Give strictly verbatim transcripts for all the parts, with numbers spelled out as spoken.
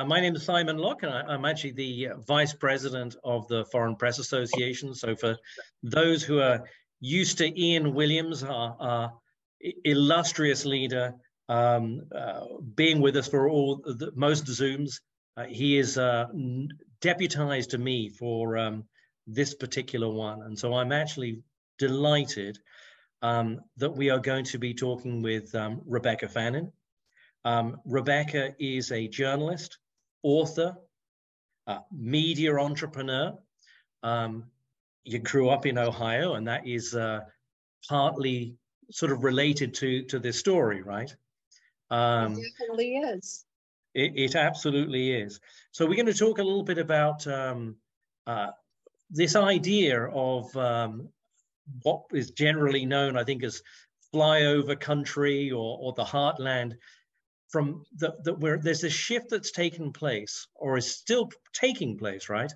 Uh, my name is Simon Locke, and I, I'm actually the Vice President of the Foreign Press Association. So for those who are used to Ian Williams, our, our illustrious leader, um, uh, being with us for all the, most Zooms, uh, he is uh, deputized to me for um, this particular one. And so I'm actually delighted um, that we are going to be talking with um, Rebecca Fannin. Um, Rebecca is a journalist, author, uh, media entrepreneur. Um, you grew up in Ohio, and that is uh, partly sort of related to, to this story, right? Um, it definitely is. It, it absolutely is. So we're going to talk a little bit about um, uh, this idea of um, what is generally known, I think, as flyover country or, or the heartland. From the, the where there's a shift that's taken place, or is still taking place, right?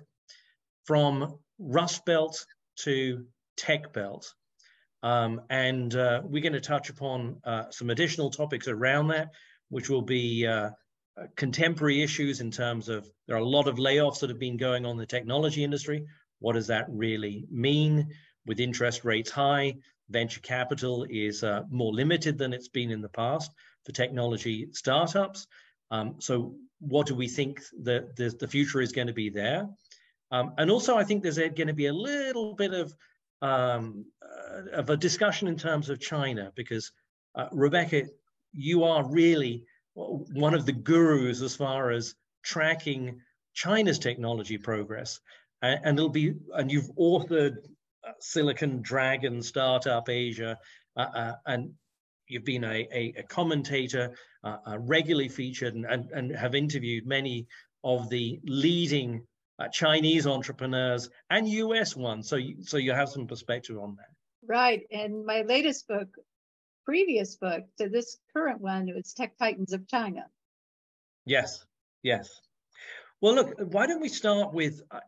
From Rust Belt to Tech Belt. Um, and uh, we're going to touch upon uh, some additional topics around that, which will be uh, contemporary issues in terms of there are a lot of layoffs that have been going on in the technology industry. What does that really mean? With interest rates high, venture capital is uh, more limited than it's been in the past for technology startups. Um, so what do we think that the, the future is going to be there? Um, and also, I think there's going to be a little bit of, um, uh, of a discussion in terms of China, because uh, Rebecca, you are really one of the gurus as far as tracking China's technology progress. And, and it'll be, and you've authored uh, Silicon Dragon, Startup Asia, uh, uh, and you've been a, a, a commentator, uh, uh, regularly featured, and, and, and have interviewed many of the leading uh, Chinese entrepreneurs and U S ones. So you, so you have some perspective on that. Right. And my latest book, previous book to this current one, it was Tech Titans of China. Yes, yes. Well, look, why don't we start with, uh,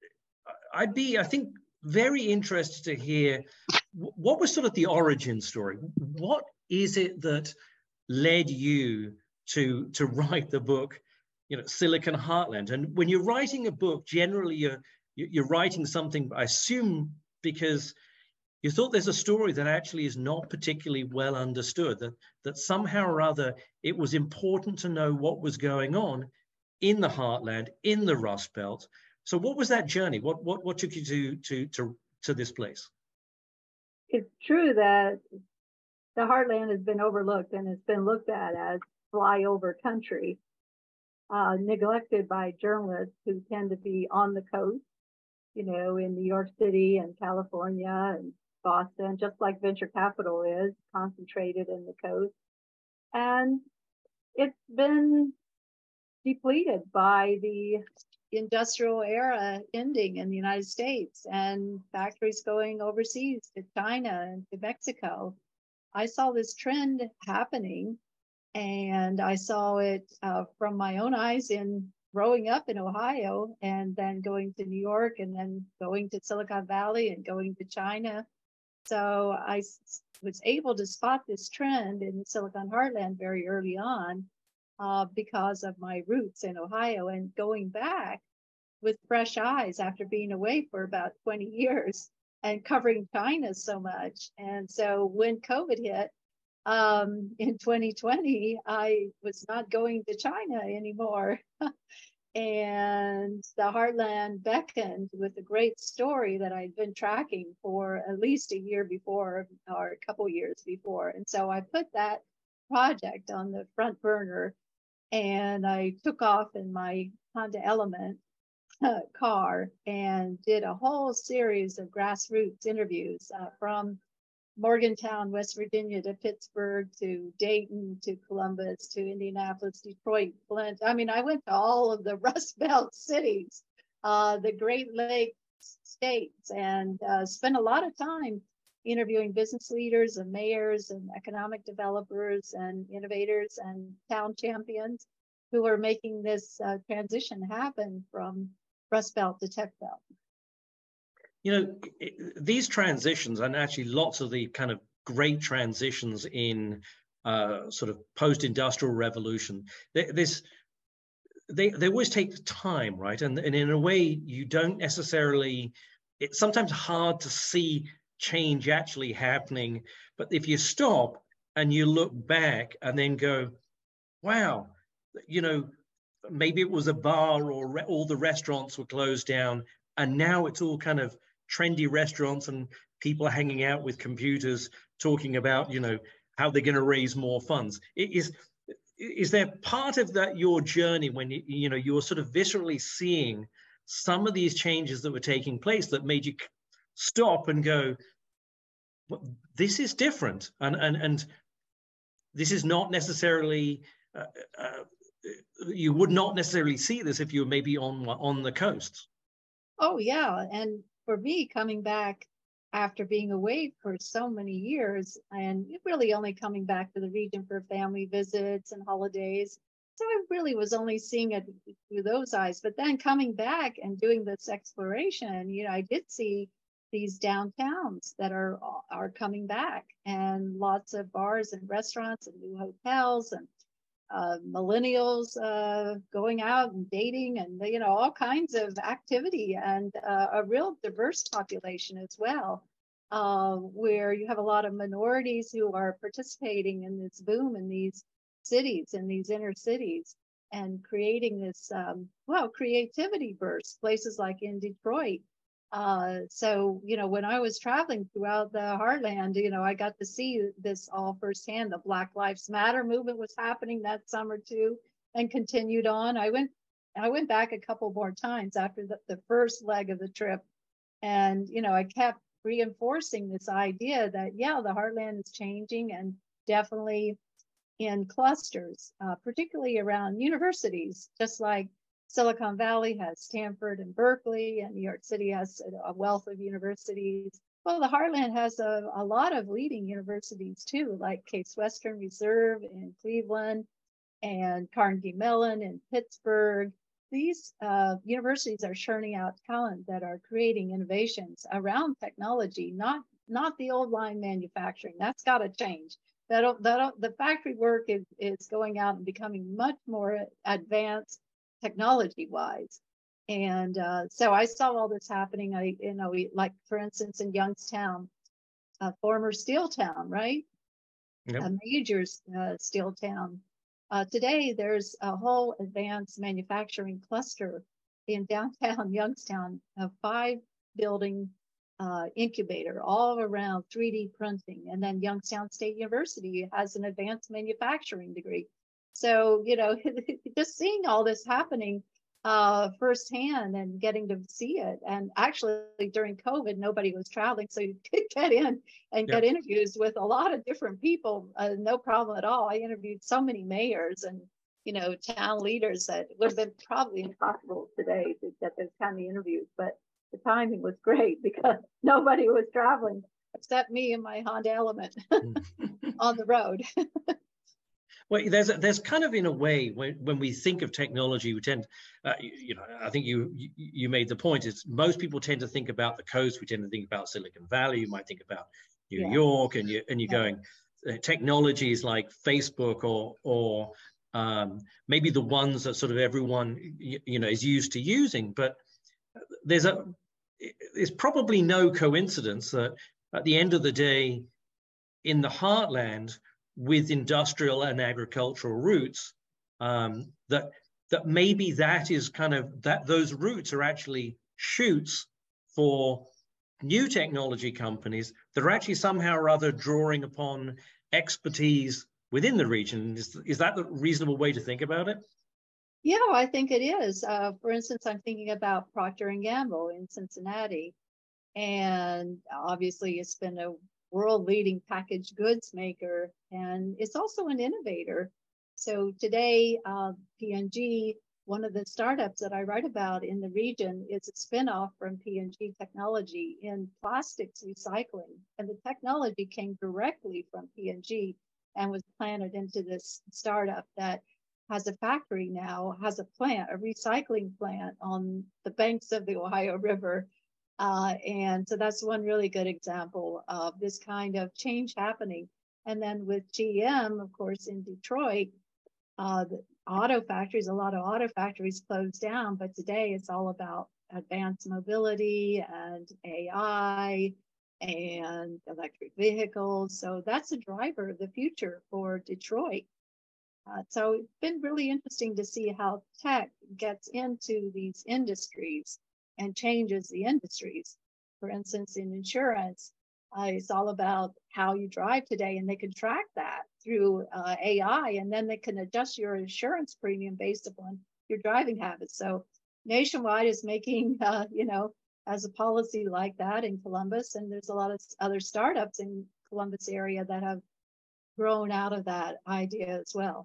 I'd be, I think, very interested to hear what was sort of the origin story. What is it that led you to to write the book, you know, Silicon Heartland? And when you're writing a book, generally you're you're writing something, I assume, because you thought there's a story that actually is not particularly well understood, that that somehow or other it was important to know what was going on in the heartland, in the Rust Belt. So what was that journey? What what what took you to to to to this place? It's true that the heartland has been overlooked, and it's been looked at as flyover country, uh, neglected by journalists who tend to be on the coast, you know, in New York City and California and Boston, just like venture capital is concentrated in the coast. And it's been depleted by the industrial era ending in the United States and factories going overseas to China and to Mexico. I saw this trend happening, and I saw it uh, from my own eyes in growing up in Ohio, and then going to New York, and then going to Silicon Valley, and going to China. So I was able to spot this trend in the Silicon Heartland very early on uh, because of my roots in Ohio, and going back with fresh eyes after being away for about twenty years and covering China so much. And so when COVID hit um, in twenty twenty, I was not going to China anymore. And the Heartland beckoned with a great story that I'd been tracking for at least a year before, or a couple years before. And so I put that project on the front burner, and I took off in my Honda Element uh, car and did a whole series of grassroots interviews uh, from Morgantown, West Virginia, to Pittsburgh, to Dayton, to Columbus, to Indianapolis, Detroit, Flint. I mean, I went to all of the Rust Belt cities, uh, the Great Lakes states, and uh, spent a lot of time interviewing business leaders and mayors and economic developers and innovators and town champions who are making this uh, transition happen from Rust Belt to Tech Belt. You know, these transitions, and actually lots of the kind of great transitions in uh, sort of post-industrial revolution, this they, they always take time, right? And, and in a way, you don't necessarily, it's sometimes hard to see change actually happening. But if you stop and you look back and then go, wow, you know, maybe it was a bar or re- all the restaurants were closed down, and now it's all kind of trendy restaurants and people are hanging out with computers talking about, you know, how they're going to raise more funds. It is, is there part of that your journey when you, you know, you were sort of viscerally seeing some of these changes that were taking place that made you stop and go, well, this is different, and and and this is not necessarily uh, uh, you would not necessarily see this if you were maybe on on the coast. Oh yeah, and for me coming back after being away for so many years and really only coming back to the region for family visits and holidays, so I really was only seeing it through those eyes. But then coming back and doing this exploration, you know, I did see these downtowns that are are coming back, and lots of bars and restaurants and new hotels, and uh, millennials uh, going out and dating, and you know, all kinds of activity, and uh, a real diverse population as well, uh, where you have a lot of minorities who are participating in this boom in these cities, in these inner cities, and creating this um, well creativity burst. Places like in Detroit. Uh, so, you know, when I was traveling throughout the heartland, you know, I got to see this all firsthand. The Black Lives Matter movement was happening that summer too, and continued on. I went, I went back a couple more times after the, the first leg of the trip. And, you know, I kept reinforcing this idea that, yeah, the heartland is changing, and definitely in clusters, uh, particularly around universities, just like Silicon Valley has Stanford and Berkeley, and New York City has a wealth of universities. Well, the Heartland has a, a lot of leading universities too, like Case Western Reserve in Cleveland and Carnegie Mellon in Pittsburgh. These uh, universities are churning out talent that are creating innovations around technology, not, not the old line manufacturing. That's got to change. That'll, that'll, the factory work is, is going out and becoming much more advanced technology wise. And uh, so I saw all this happening. I, you know, we, like for instance, in Youngstown, a former steel town, right? Yep. A major uh, steel town. Uh, today, there's a whole advanced manufacturing cluster in downtown Youngstown, a five building uh, incubator all around three D printing. And then Youngstown State University has an advanced manufacturing degree. So, you know, just seeing all this happening uh, firsthand and getting to see it. And actually, during COVID, nobody was traveling. So you could get in and Yep. get interviews with a lot of different people. Uh, no problem at all. I interviewed so many mayors and, you know, town leaders that would have been probably impossible today to get those kind of interviews. But the timing was great because nobody was traveling except me and my Honda Element on the road. Well, there's there's kind of in a way when when we think of technology, we tend, uh, you, you know, I think you, you you made the point. Is most people tend to think about the coast. We tend to think about Silicon Valley. You might think about New Yeah. York, and you and you're Yeah. going uh, technologies like Facebook or or um, maybe the ones that sort of everyone you, you know is used to using. But there's a it's probably no coincidence that at the end of the day, in the heartland, with industrial and agricultural roots, um, that that maybe that is kind of that those roots are actually shoots for new technology companies that are actually somehow or other drawing upon expertise within the region. Is, is that the reasonable way to think about it? Yeah, I think it is. Uh, for instance, I'm thinking about Procter and Gamble in Cincinnati, and obviously it's been a world-leading packaged goods maker, and it's also an innovator. So today, uh, P and G, one of the startups that I write about in the region, is a spinoff from P and G Technology in plastics recycling, and the technology came directly from P and G and was planted into this startup that has a factory now, has a plant, a recycling plant on the banks of the Ohio River. Uh, and so that's one really good example of this kind of change happening. And then with G M, of course, in Detroit, Uh, the auto factories, a lot of auto factories closed down, but today it's all about advanced mobility and A I and electric vehicles. So that's a driver of the future for Detroit. Uh, so it's been really interesting to see how tech gets into these industries and changes the industries. For instance, in insurance, uh, it's all about how you drive today, and they can track that through uh, A I, and then they can adjust your insurance premium based upon your driving habits. So Nationwide is making, uh, you know, as a policy like that in Columbus, and there's a lot of other startups in Columbus area that have grown out of that idea as well.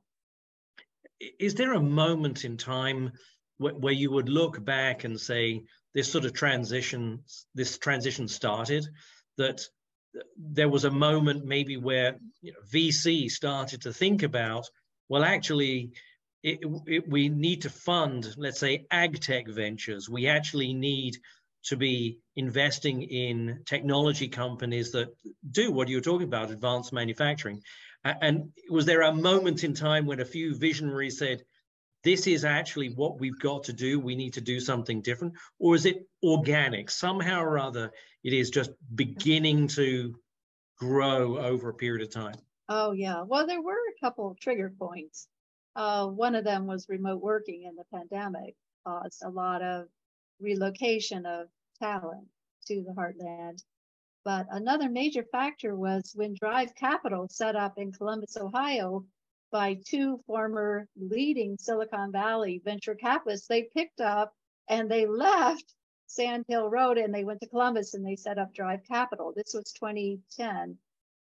Is there a moment in time wh where you would look back and say this sort of transition, this transition started, that there was a moment maybe where, you know, V C started to think about, well, actually, it, it, we need to fund, let's say, ag tech ventures. We actually need to be investing in technology companies that do what you're talking about, advanced manufacturing. And was there a moment in time when a few visionaries said, this is actually what we've got to do, we need to do something different? Or is it organic? Somehow or other, it is just beginning to grow over a period of time? Oh, yeah. Well, there were a couple of trigger points. Uh, one of them was remote working in the pandemic, caused a lot of relocation of talent to the heartland. But another major factor was when Drive Capital, set up in Columbus, Ohio, by two former leading Silicon Valley venture capitalists, they picked up and they left Sand Hill Road and they went to Columbus and they set up Drive Capital. This was twenty ten.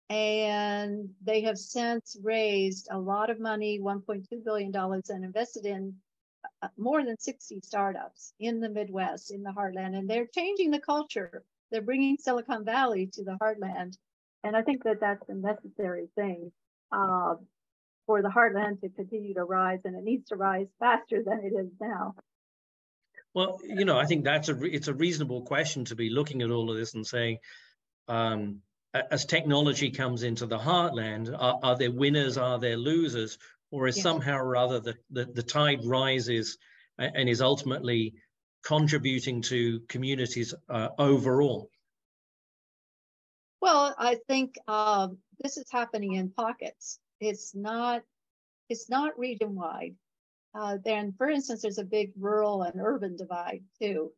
And they have since raised a lot of money, one point two billion dollars, and invested in more than sixty startups in the Midwest, in the heartland. And they're changing the culture. They're bringing Silicon Valley to the heartland. And I think that that's a necessary thing uh, for the heartland to continue to rise, and it needs to rise faster than it is now. Well, you know, I think that's a, it's a reasonable question to be looking at all of this and saying, um, as technology comes into the heartland, are, are there winners, are there losers, or is yes. somehow or other the, the, the tide rises and, and is ultimately contributing to communities uh, overall? Well, I think uh, this is happening in pockets. It's not, it's not region-wide. Uh, then, for instance, there's a big rural and urban divide too.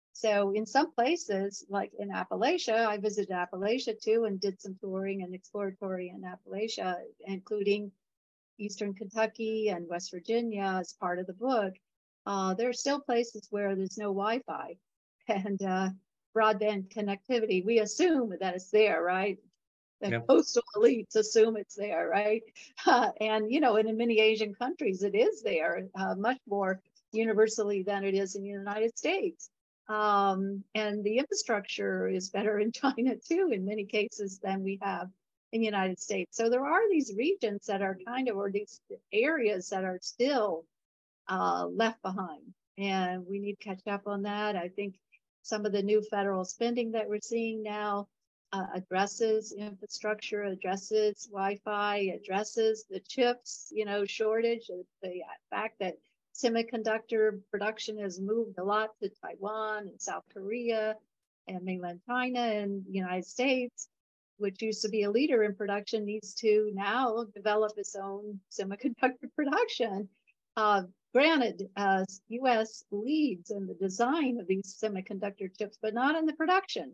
So in some places, like in Appalachia, I visited Appalachia too and did some touring and exploratory in Appalachia, including Eastern Kentucky and West Virginia as part of the book. Uh, there are still places where there's no Wi-Fi and uh, broadband connectivity. We assume that it's there, right? The yep. coastal elites assume it's there, right? Uh, and, you know, and in many Asian countries, it is there uh, much more universally than it is in the United States. Um, and the infrastructure is better in China too, in many cases, than we have in the United States. So there are these regions that are kind of, or these areas that are still uh, left behind. And we need to catch up on that. I think some of the new federal spending that we're seeing now uh, addresses infrastructure, addresses Wi-Fi, addresses the chips, you know, shortage, the fact that semiconductor production has moved a lot to Taiwan and South Korea and mainland China and the United States, which used to be a leader in production, needs to now develop its own semiconductor production. Uh, granted, uh, U S leads in the design of these semiconductor chips, but not in the production.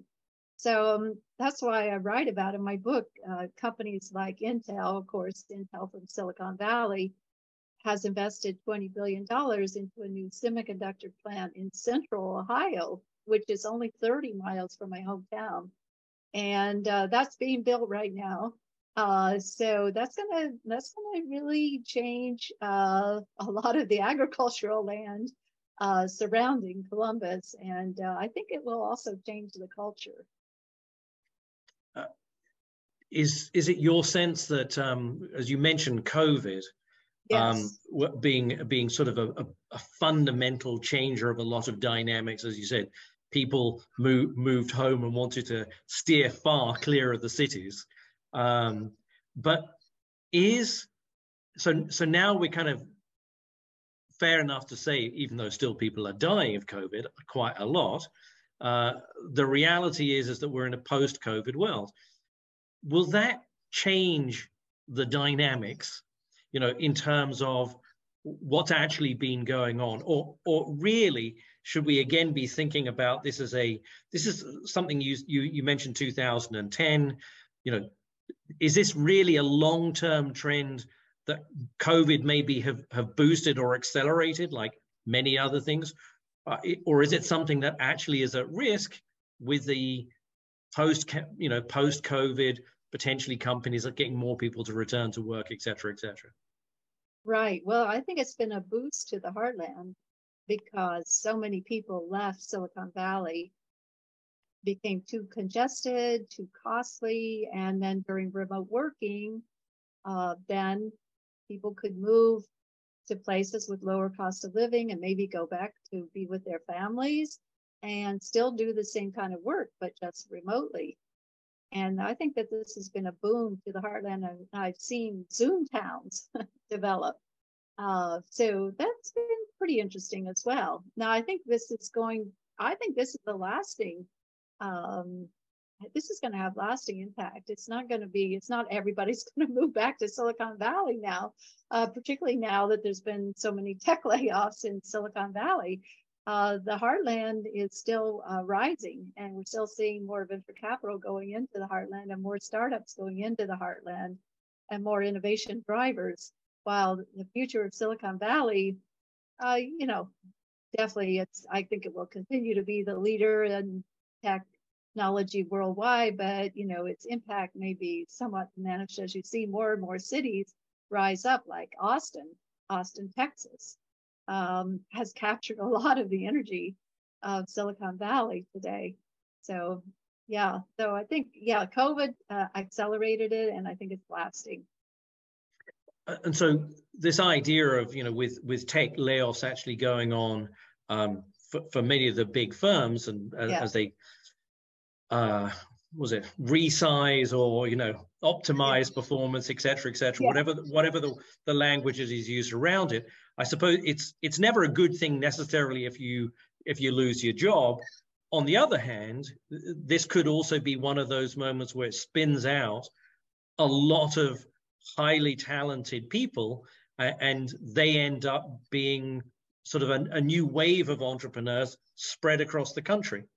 So um, that's why I write about in my book, uh, companies like Intel, of course, Intel from Silicon Valley, has invested twenty billion dollars into a new semiconductor plant in central Ohio, which is only thirty miles from my hometown. And uh, that's being built right now. Uh, so that's gonna that's gonna really change uh, a lot of the agricultural land uh, surrounding Columbus, and uh, I think it will also change the culture. Uh, is is it your sense that, um, as you mentioned, COVID, yes. um, being being sort of a, a, a fundamental changer of a lot of dynamics, as you said, people move, moved home and wanted to steer far clear of the cities. Um, but is so, so now we're kind of fair enough to say, even though still people are dying of COVID quite a lot, uh, the reality is, is that we're in a post-COVID world. Will that change the dynamics, you know, in terms of what's actually been going on, or, or really should we again be thinking about this as a, this is something you, you, you mentioned two thousand ten, you know, is this really a long-term trend that COVID maybe have, have boosted or accelerated like many other things? Uh, it, or is it something that actually is at risk with the post, you know, post-COVID, potentially companies are getting more people to return to work, et cetera, et cetera? Right. Well, I think it's been a boost to the heartland because so many people left Silicon Valley, became too congested, too costly, and then during remote working, uh, then people could move to places with lower cost of living and maybe go back to be with their families and still do the same kind of work, but just remotely. And I think that this has been a boom to the heartland. I've, I've seen Zoom towns develop. Uh, so that's been pretty interesting as well. Now, I think this is going, I think this is the lasting, um, this is going to have lasting impact. It's not going to be, it's not everybody's going to move back to Silicon Valley now, uh, particularly now that there's been so many tech layoffs in Silicon Valley. Uh, the heartland is still uh, rising, and we're still seeing more venture capital going into the heartland and more startups going into the heartland and more innovation drivers. While the future of Silicon Valley, uh, you know, definitely it's, I think it will continue to be the leader in technology worldwide, but, you know, its impact may be somewhat diminished as you see more and more cities rise up, like Austin, Austin, Texas. Um, has captured a lot of the energy of Silicon Valley today. So, yeah, so I think, yeah, COVID uh, accelerated it, and I think it's lasting. And so this idea of, you know, with, with tech layoffs actually going on um, for, for many of the big firms, and uh, yeah. as they, uh, was it resize or, you know, optimize yeah. performance, et cetera, et cetera, yeah. whatever, whatever the, the language is used around it. I suppose it's it's never a good thing necessarily if you if you lose your job. On the other hand, this could also be one of those moments where it spins out a lot of highly talented people, uh, and they end up being sort of a, a new wave of entrepreneurs spread across the country.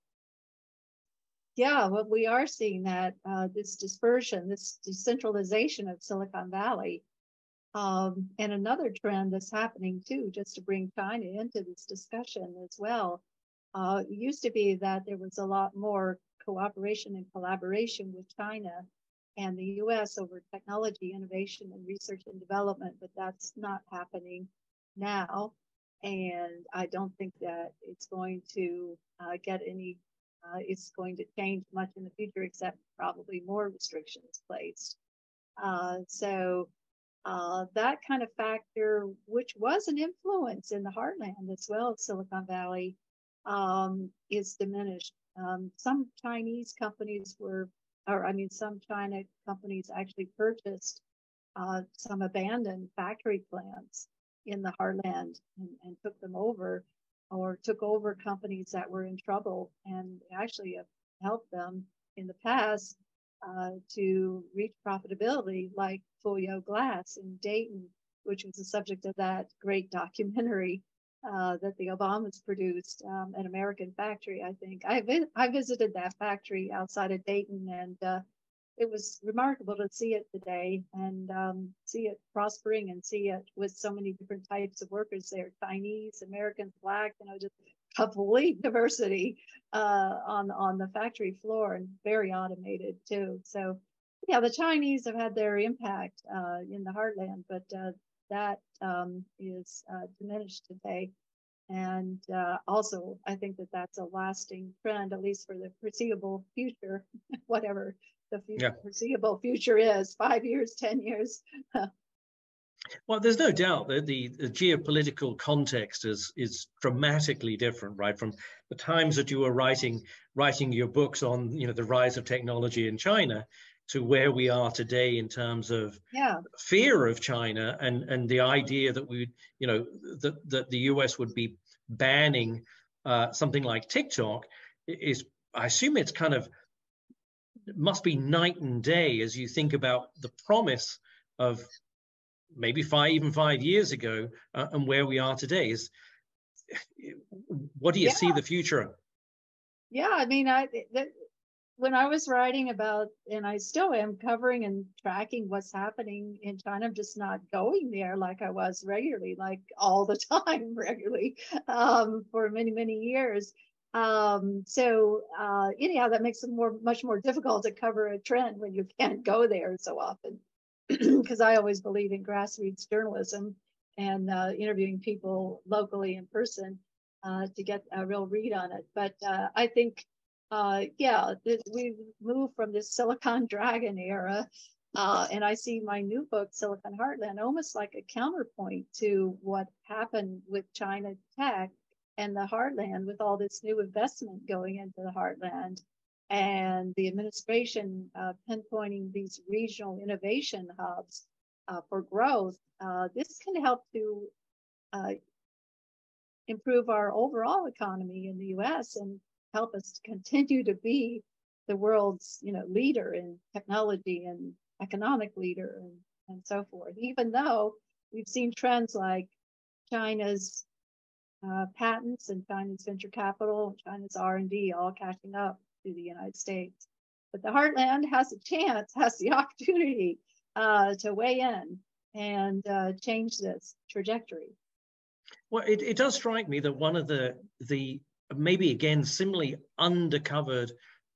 Yeah, well, we are seeing that uh, this dispersion, this decentralization of Silicon Valley. Um, and another trend that's happening too, just to bring China into this discussion as well, uh, it used to be that there was a lot more cooperation and collaboration with China and the U S over technology, innovation, and research and development, but that's not happening now. And I don't think that it's going to uh, get any, uh, it's going to change much in the future, except probably more restrictions placed. Uh, so Uh, that kind of factor, which was an influence in the heartland as well as Silicon Valley, um, is diminished. Um, some Chinese companies were, or I mean, some China companies actually purchased uh, some abandoned factory plants in the heartland and, and took them over, or took over companies that were in trouble and actually have helped them in the past Uh, to reach profitability, like Fuyo Glass in Dayton, which was the subject of that great documentary uh, that the Obamas produced, um, An American Factory, I think. I, vi- I visited that factory outside of Dayton, and uh, it was remarkable to see it today and um, see it prospering and see it with so many different types of workers there, Chinese, Americans, Black, you know, just complete diversity uh, on, on the factory floor, and very automated too. So yeah, the Chinese have had their impact uh, in the heartland, but uh, that um, is uh, diminished today. And uh, also, I think that that's a lasting trend, at least for the foreseeable future, whatever the future, yeah. foreseeable future is, five years, ten years. Well, there's no doubt that the, the geopolitical context is is dramatically different, right? From the times that you were writing writing your books on, you know, the rise of technology in China to where we are today in terms of Yeah. fear of China and, and the idea that we, you know, that, that the U S would be banning uh, something like TikTok is, I assume it's kind of, it must be night and day as you think about the promise of maybe five, even five years ago uh, and where we are today. Is what do you Yeah. see the future? Yeah, I mean, I that, when I was writing about, and I still am covering and tracking what's happening in China, I'm just not going there like I was regularly, like all the time, regularly, um, for many, many years. Um, so uh, anyhow, that makes it more, much more difficult to cover a trend when you can't go there so often. Because I always believe in grassroots journalism and uh, interviewing people locally in person uh, to get a real read on it. But uh, I think, uh, yeah, th- we've moved from this Silicon Dragon era. Uh, and I see my new book, Silicon Heartland, almost like a counterpoint to what happened with China tech and the Heartland, with all this new investment going into the Heartland and the administration uh, pinpointing these regional innovation hubs uh, for growth. Uh, this can help to uh, improve our overall economy in the U S and help us to continue to be the world's, you know, leader in technology and economic leader and, and so forth, even though we've seen trends like China's uh, patents and China's venture capital, China's R and D all catching up to the United States. But the Heartland has a chance, has the opportunity uh, to weigh in and uh, change this trajectory. Well, it, it does strike me that one of the, the maybe again, similarly undercovered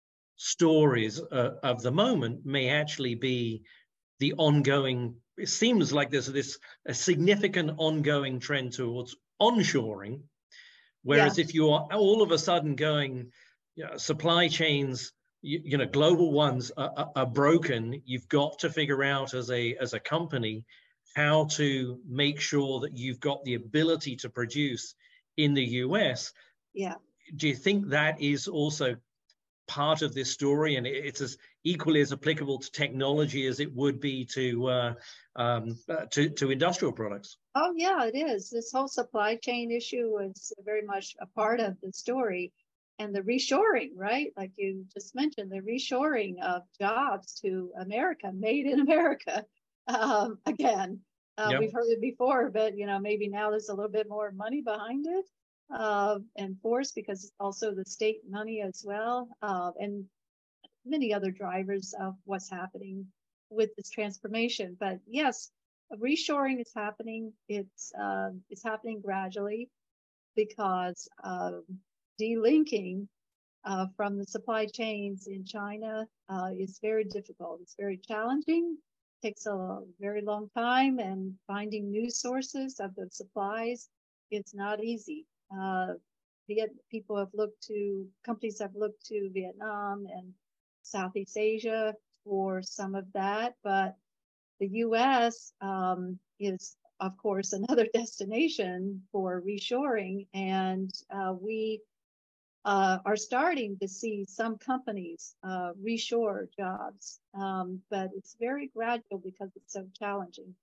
stories uh, of the moment may actually be the ongoing, it seems like there's this a significant ongoing trend towards onshoring. Whereas yeah. if you are all of a sudden going, you know, supply chains, you, you know, global ones are, are, are broken, you've got to figure out as a, as a company how to make sure that you've got the ability to produce in the U S. Yeah. Do you think that is also part of this story, and it's as equally as applicable to technology as it would be to uh, um, uh, to, to industrial products? Oh yeah, it is. This whole supply chain issue is very much a part of the story, and the reshoring, right? Like you just mentioned, the reshoring of jobs to America, made in America. Um, again, uh, yep. We've heard it before, but you know, maybe now there's a little bit more money behind it. Uh, and force, because it's also the state money as well, uh, and many other drivers of what's happening with this transformation. But yes, reshoring is happening. It's uh, it's happening gradually because uh, delinking uh, from the supply chains in China uh, is very difficult. It's very challenging. Takes a very long time, and finding new sources of the supplies, it's not easy. Uh, Viet, people have looked to, companies have looked to Vietnam and Southeast Asia for some of that, but the U S um, is, of course, another destination for reshoring, and uh, we uh, are starting to see some companies uh, reshore jobs, um, but it's very gradual because it's so challenging.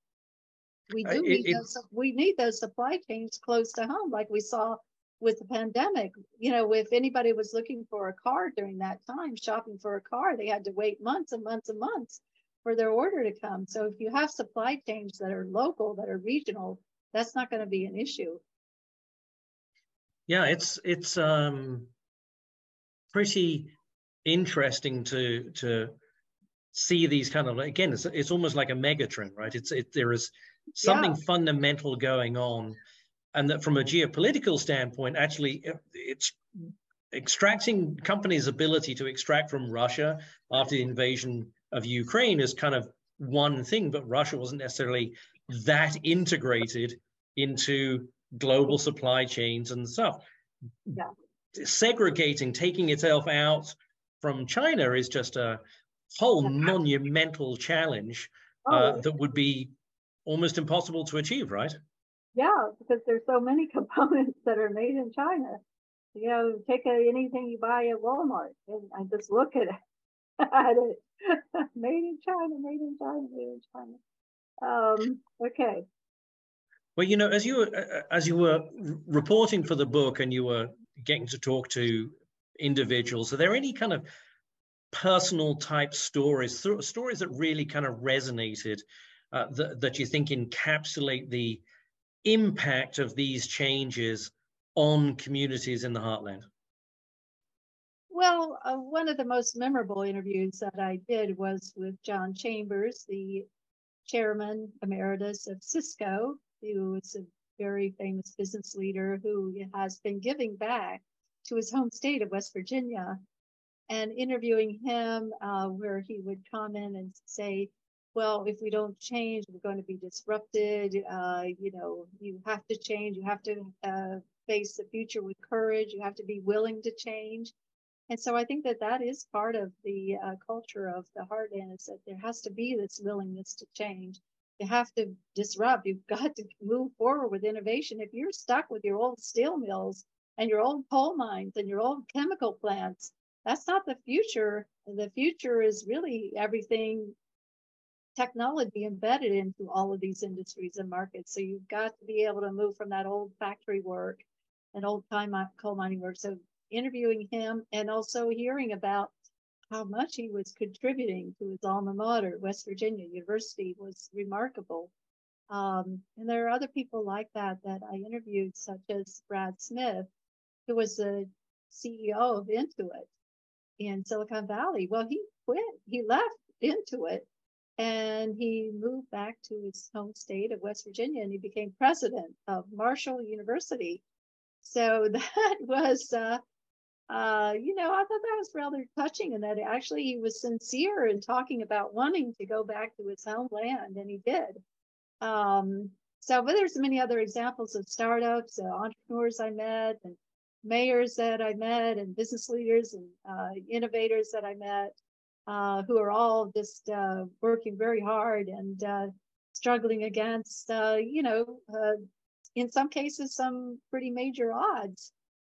We do need it, those, we need those supply chains close to home, like we saw with the pandemic. You know, if anybody was looking for a car during that time, shopping for a car, they had to wait months and months and months for their order to come. So if you have supply chains that are local, that are regional, that's not going to be an issue. Yeah, it's it's um, pretty interesting to to see these kind of, again, it's, it's almost like a megatrend, right? It's it, there is something yeah. fundamental going on, and that from a geopolitical standpoint, actually, it's extracting companies' ability to extract from Russia after the invasion of Ukraine is kind of one thing, but Russia wasn't necessarily that integrated into global supply chains and stuff. Yeah. Segregating, taking itself out from China is just a whole yeah. monumental challenge uh, oh. that would be almost impossible to achieve, right? Yeah, because there's so many components that are made in China. You know, take a, anything you buy at Walmart and, and just look at Made in China, made in China, made in China. Um, okay. Well, you know, as you were as you were reporting for the book and you were getting to talk to individuals, are there any kind of personal type stories, stories that really kind of resonated, uh, that, that you think encapsulate the impact of these changes on communities in the heartland? Well, uh, one of the most memorable interviews that I did was with John Chambers, the chairman emeritus of Cisco, who is a very famous business leader who has been giving back to his home state of West Virginia, and interviewing him uh, where he would comment and say, well, if we don't change, we're going to be disrupted. Uh, you know, you have to change. You have to uh, face the future with courage. You have to be willing to change. And so I think that that is part of the uh, culture of the heartland, is that there has to be this willingness to change. You have to disrupt. You've got to move forward with innovation. If you're stuck with your old steel mills and your old coal mines and your old chemical plants, that's not the future. The future is really everything technology embedded into all of these industries and markets. So you've got to be able to move from that old factory work and old coal mining work. So interviewing him and also hearing about how much he was contributing to his alma mater, West Virginia University, was remarkable. Um, and there are other people like that that I interviewed, such as Brad Smith, who was the C E O of Intuit in Silicon Valley. Well, he quit, he left Intuit, and he moved back to his home state of West Virginia, and he became president of Marshall University. So that was, uh, uh, you know, I thought that was rather touching, and that actually he was sincere in talking about wanting to go back to his homeland, and he did. Um, so, but there's many other examples of startups, uh, entrepreneurs I met, and mayors that I met, and business leaders and uh, innovators that I met, uh, who are all just uh, working very hard and uh, struggling against, uh, you know, uh, in some cases, some pretty major odds.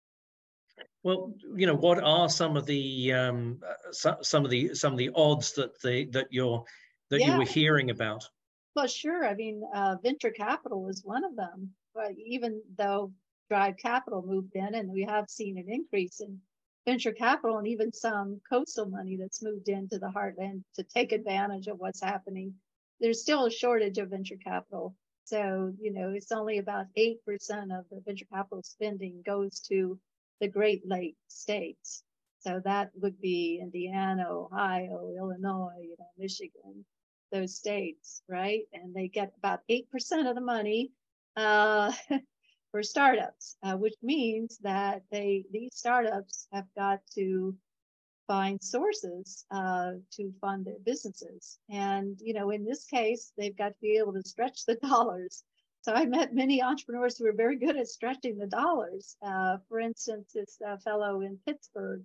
Well, you know, what are some of the um, so, some of the some of the odds that they that you're that yeah. you were hearing about? Well, sure. I mean, uh, venture capital is one of them. But even though Drive Capital moved in, and we have seen an increase in venture capital and even some coastal money that's moved into the heartland to take advantage of what's happening, there's still a shortage of venture capital. So, you know, it's only about eight percent of the venture capital spending goes to the Great Lakes states. So that would be Indiana, Ohio, Illinois, you know, Michigan, those states, right? And they get about eight percent of the money uh, for startups, uh, which means that they these startups have got to find sources uh, to fund their businesses. And, you know, in this case, they've got to be able to stretch the dollars. So I met many entrepreneurs who are very good at stretching the dollars. Uh, for instance, this uh, fellow in Pittsburgh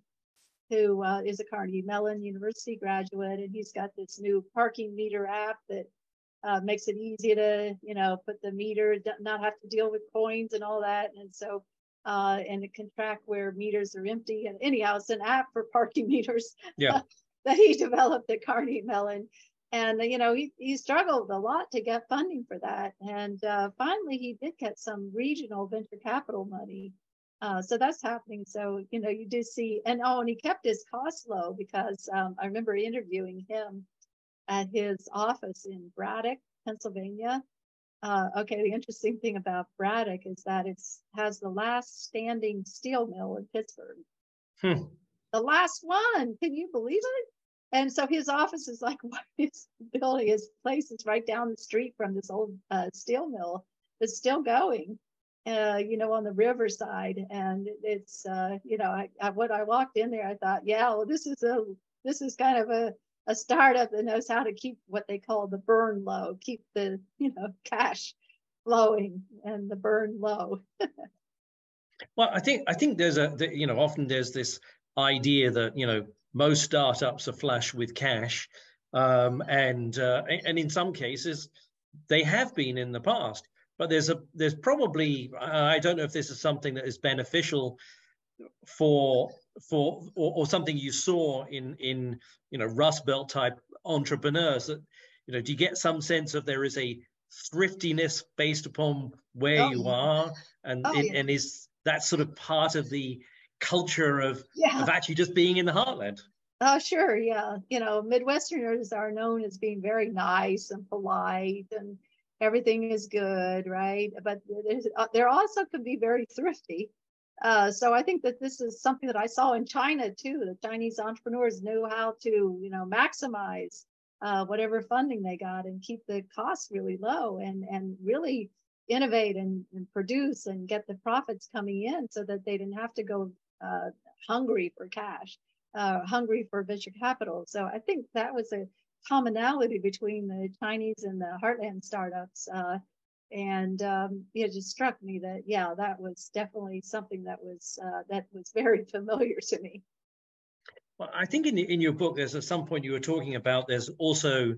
who uh, is a Carnegie Mellon University graduate, and he's got this new parking meter app that uh, makes it easy to, you know, put the meter, not have to deal with coins and all that. And so, uh, and it can track where meters are empty. And anyhow, it's an app for parking meters yeah. that he developed at Carnegie Mellon. And, you know, he, he struggled a lot to get funding for that. And uh, finally, he did get some regional venture capital money. Uh, so that's happening. So, you know, you do see, and oh, and he kept his costs low because um, I remember interviewing him at his office in Braddock, Pennsylvania. Uh, okay, the interesting thing about Braddock is that it has the last standing steel mill in Pittsburgh. Hmm. The last one, can you believe it? And so his office is like, his building, his place is right down the street from this old uh, steel mill that's still going, uh, you know, on the riverside. And it's, uh, you know, I, I, when I walked in there, I thought, yeah, well, this is a, this is kind of a, a startup that knows how to keep what they call the burn low, keep the, you know, cash flowing and the burn low. Well, I think, I think there's a, the, you know, often there's this idea that, you know, most startups are flush with cash, um, and uh, and in some cases they have been in the past. But there's a there's probably, I don't know if this is something that is beneficial for for or, or something you saw in in you know Rust Belt type entrepreneurs? That you know, do you get some sense of there is a thriftiness based upon where Oh, you yeah. are, and Oh, yeah. and is that sort of part of the culture of Yeah. of actually just being in the heartland? Oh, sure. Yeah. You know, Midwesterners are known as being very nice and polite and everything is good, right? But there's, uh, there also could be very thrifty. Uh, so I think that this is something that I saw in China too. The Chinese entrepreneurs knew how to, you know, maximize uh, whatever funding they got and keep the costs really low and, and really innovate and, and produce and get the profits coming in so that they didn't have to go uh, hungry for cash uh, hungry for venture capital. So I think that was a commonality between the Chinese and the Heartland startups. Uh, and um, it just struck me that, yeah, that was definitely something that was uh, that was very familiar to me. Well, I think in, in your book, there's at some point you were talking about there's also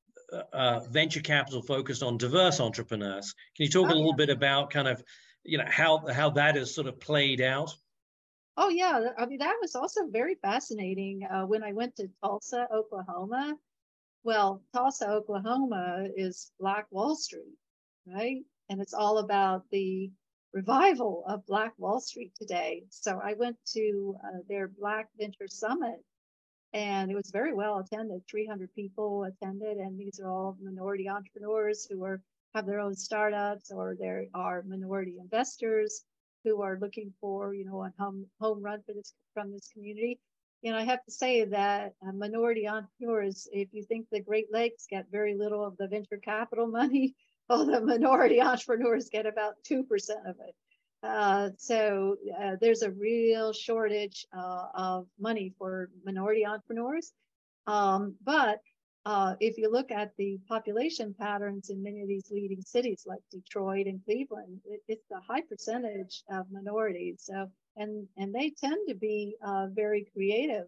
uh, venture capital focused on diverse entrepreneurs. Can you talk Oh, a little yeah. bit about kind of, you know, how how that has sort of played out? Oh, yeah. I mean, that was also very fascinating uh, when I went to Tulsa, Oklahoma. Well, Tulsa, Oklahoma is Black Wall Street, right? And it's all about the revival of Black Wall Street today. So I went to uh, their Black Venture Summit and it was very well attended. three hundred people attended, and these are all minority entrepreneurs who are have their own startups, or there are minority investors who are looking for, you know, a home home run for this from this community. And I have to say that uh, minority entrepreneurs, if you think the Great Lakes get very little of the venture capital money, well, the minority entrepreneurs get about two percent of it. Uh, so uh, there's a real shortage uh, of money for minority entrepreneurs. Um, but uh, if you look at the population patterns in many of these leading cities like Detroit and Cleveland, it, it's a high percentage of minorities. So and and they tend to be uh, very creative,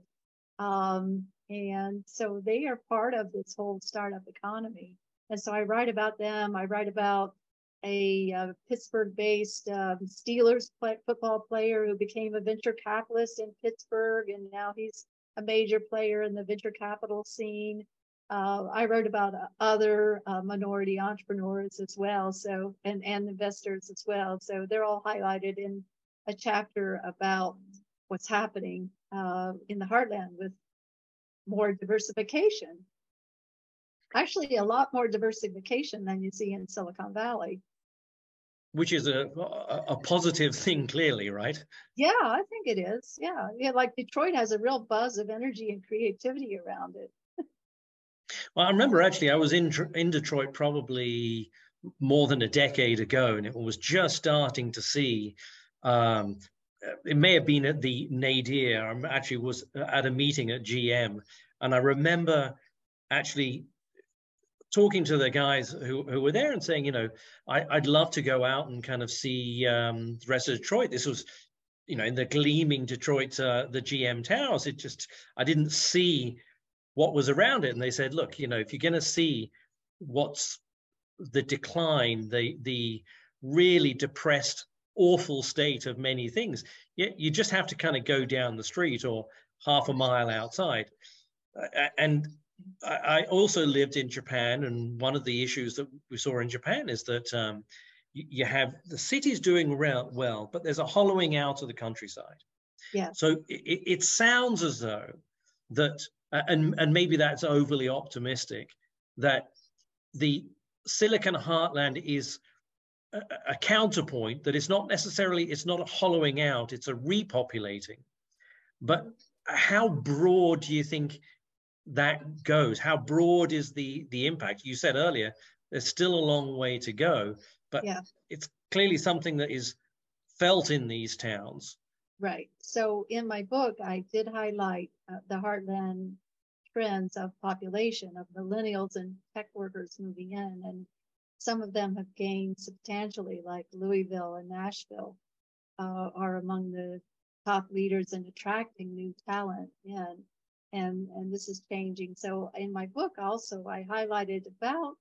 um, and so they are part of this whole startup economy. And so I write about them. I write about a uh, Pittsburgh-based um, Steelers play, football player who became a venture capitalist in Pittsburgh, and now he's a major player in the venture capital scene. Uh, I wrote about uh, other uh, minority entrepreneurs as well, so and and investors as well. So they're all highlighted in a chapter about what's happening uh, in the heartland with more diversification. Actually, a lot more diversification than you see in Silicon Valley. Which is a, a, a positive thing, clearly, right? Yeah, I think it is. Yeah, yeah. Like Detroit has a real buzz of energy and creativity around it. Well, I remember actually I was in in Detroit probably more than a decade ago, and it was just starting to see. Um, it may have been at the Nadir. I actually was at a meeting at G M, and I remember actually talking to the guys who, who were there and saying, you know, I, I'd love to go out and kind of see um, the rest of Detroit. This was, you know, in the gleaming Detroit, uh, the G M towers. It just, I didn't see what was around it. And they said, look, you know, if you're going to see what's the decline, the the really depressed, awful state of many things, you, you just have to kind of go down the street or half a mile outside. Uh, and I also lived in Japan, and one of the issues that we saw in Japan is that um, you, you have the cities doing well, but there's a hollowing out of the countryside. Yeah. So it, it sounds as though that, and, and maybe that's overly optimistic, that the Silicon Heartland is a, a counterpoint, that it's not necessarily, it's not a hollowing out, it's a repopulating. But how broad do you think that goes? How broad is the the impact? You said earlier there's still a long way to go, but Yeah. it's clearly something that is felt in these towns. Right. So in my book, I did highlight uh, the heartland trends of population of millennials and tech workers moving in, and some of them have gained substantially, like Louisville and Nashville uh, are among the top leaders in attracting new talent in. And, and this is changing. So in my book also, I highlighted about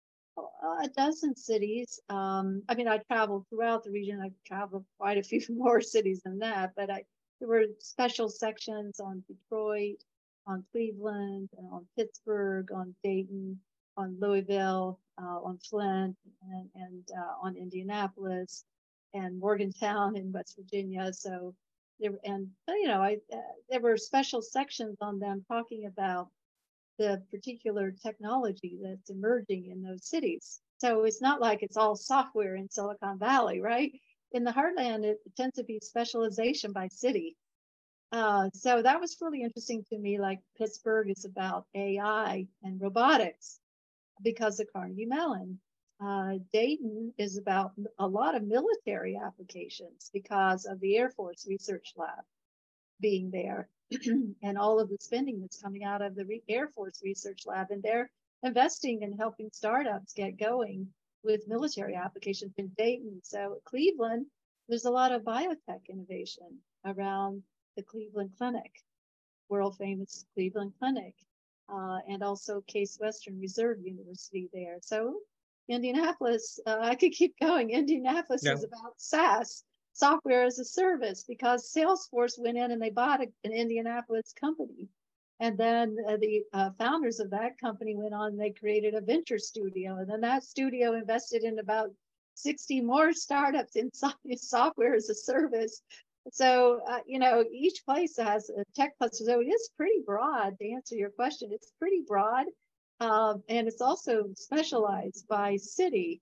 a dozen cities. Um, I mean, I traveled throughout the region. I've traveled quite a few more cities than that, but I there were special sections on Detroit, on Cleveland, on Pittsburgh, on Dayton, on Louisville, uh, on Flint, and, and uh, on Indianapolis, and Morgantown in West Virginia. So there, and you know, I uh, there were special sections on them talking about the particular technology that's emerging in those cities. So it's not like it's all software in Silicon Valley, right? In the heartland, it tends to be specialization by city. Uh, so that was really interesting to me. Like Pittsburgh is about A I and robotics because of Carnegie Mellon. Uh, Dayton is about a lot of military applications because of the Air Force Research Lab being there and all of the spending that's coming out of the Re- Air Force Research Lab. And they're investing in helping startups get going with military applications in Dayton. So Cleveland, there's a lot of biotech innovation around the Cleveland Clinic, world famous Cleveland Clinic, uh, and also Case Western Reserve University there. So Indianapolis, uh, I could keep going. Indianapolis Yeah. is about SaaS, software as a service, because Salesforce went in and they bought a, an Indianapolis company. And then uh, the uh, founders of that company went on and they created a venture studio. And then that studio invested in about sixty more startups in, so- in software as a service. So, uh, you know, each place has a tech cluster. So it is pretty broad to answer your question. It's pretty broad. Um, and it's also specialized by city.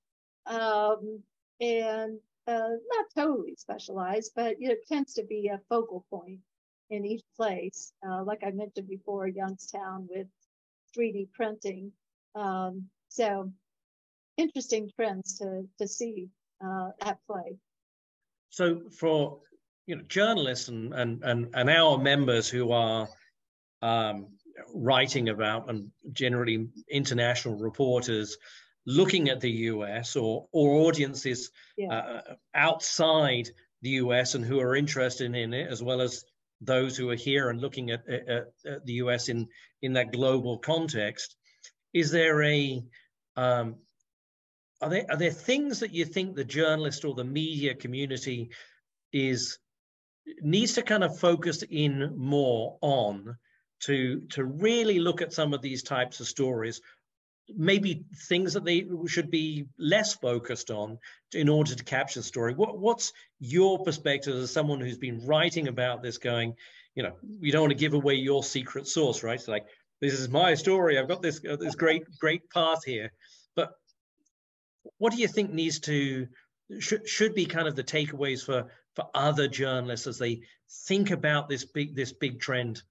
Um, and uh, not totally specialized, but you know, it tends to be a focal point in each place. Uh, like I mentioned before, Youngstown with three D printing. Um, so interesting trends to, to see uh, at play. So for you know journalists and and and, and our members who are um, writing about, and generally international reporters looking at the U S, or or audiences yeah. uh, outside the U S and who are interested in it, as well as those who are here and looking at, at, at the U S in in that global context, is there a um, are there are there things that you think the journalist or the media community is needs to kind of focus in more on to to really look at some of these types of stories, maybe things that they should be less focused on in order to capture the story? What what's your perspective as someone who's been writing about this, going, you know, you don't want to give away your secret sauce, right? It's like, this is my story, I've got this uh, this great great path here, but what do you think needs to should should be kind of the takeaways for for other journalists as they think about this big this big trend?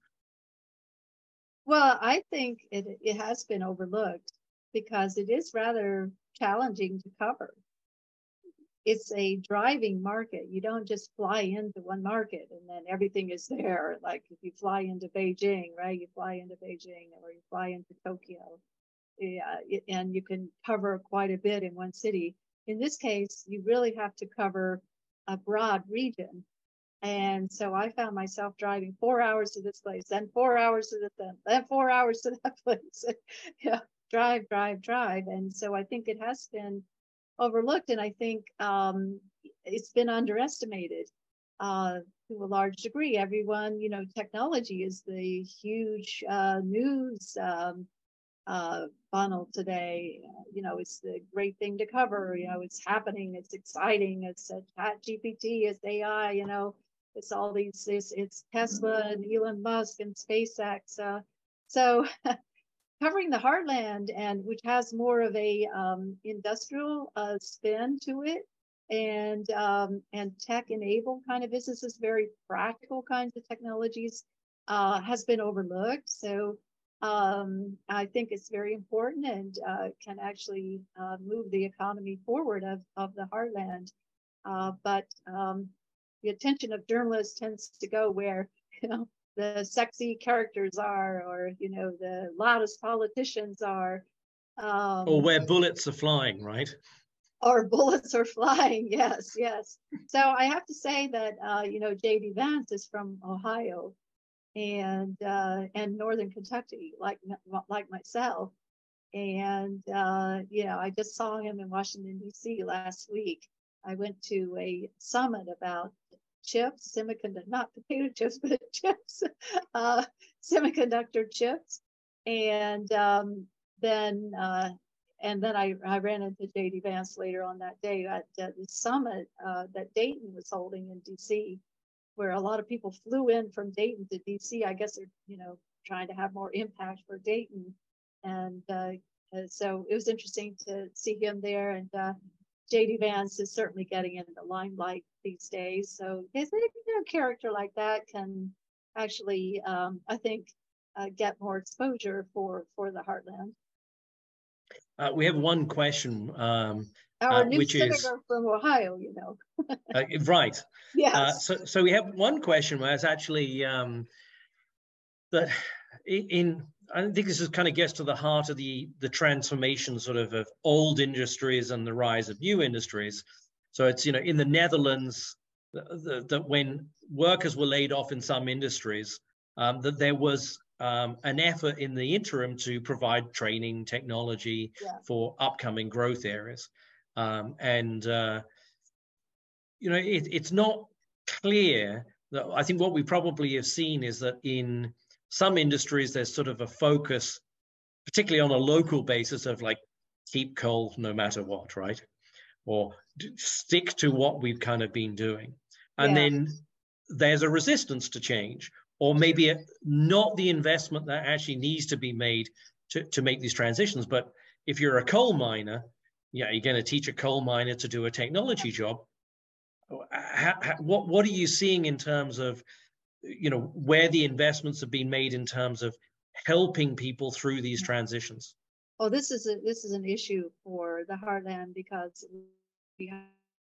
Well, I think it it has been overlooked because it is rather challenging to cover. It's a driving market. You don't just fly into one market and then everything is there. Like if you fly into Beijing, right? You fly into Beijing or you fly into Tokyo, yeah, and you can cover quite a bit in one city. In this case, you really have to cover a broad region. And so I found myself driving four hours to this place, then four hours to this, then, then four hours to that place. Yeah, drive, drive, drive. And so I think it has been overlooked, and I think um, it's been underestimated uh, to a large degree. Everyone, you know, technology is the huge uh, news um, uh, funnel today. Uh, you know, it's the great thing to cover. You know, it's happening. It's exciting. It's uh, Chat G P T. It's A I. You know, it's all these. It's, it's Tesla and Elon Musk and SpaceX. Uh, so covering the heartland, and which has more of a um, industrial uh, spin to it, and um, and tech-enabled kind of businesses, very practical kinds of technologies, uh, has been overlooked. So. Um, I think it's very important and uh, can actually uh, move the economy forward of, of the heartland. Uh, but um, the attention of journalists tends to go where, you know, the sexy characters are, or, you know, the loudest politicians are. Um, or where bullets are flying, right? Or bullets are flying, yes, yes. So I have to say that, uh, you know, J D Vance is from Ohio. And uh, and Northern Kentucky, like like myself, and uh, you know, I just saw him in Washington D C last week. I went to a summit about chips, semiconductor, not potato chips, but chips, uh, semiconductor chips. And um, then uh, and then I, I ran into J D Vance later on that day at uh, the summit uh, that Dayton was holding in D C, where a lot of people flew in from Dayton to D C. I guess they're, you know, trying to have more impact for Dayton. And uh, uh, so it was interesting to see him there. And uh, J D Vance is certainly getting into the limelight these days. So you know, a character like that can actually, um, I think, uh, get more exposure for, for the Heartland. Uh, we have one question, um, Our uh, new which senator is from Ohio, you know. uh, right. Yes. Uh, so, so we have one question where it's actually um, that in, in I think this is kind of gets to the heart of the the transformation sort of of old industries and the rise of new industries. So it's, you know, in the Netherlands that when workers were laid off in some industries, um, that there was um, an effort in the interim to provide training technology Yeah. for upcoming growth areas. Um, and, uh, you know, it, it's not clear that I think what we probably have seen is that in some industries, there's sort of a focus, particularly on a local basis, of like, keep coal no matter what, right? Or stick to what we've kind of been doing. And Yeah. then there's a resistance to change, or maybe a, not the investment that actually needs to be made to, to make these transitions. But if you're a coal miner, yeah, you're going to teach a coal miner to do a technology job. How, how, what, what are you seeing in terms of, you know, where the investments have been made in terms of helping people through these transitions? Oh, this is a, this is an issue for the Heartland because we have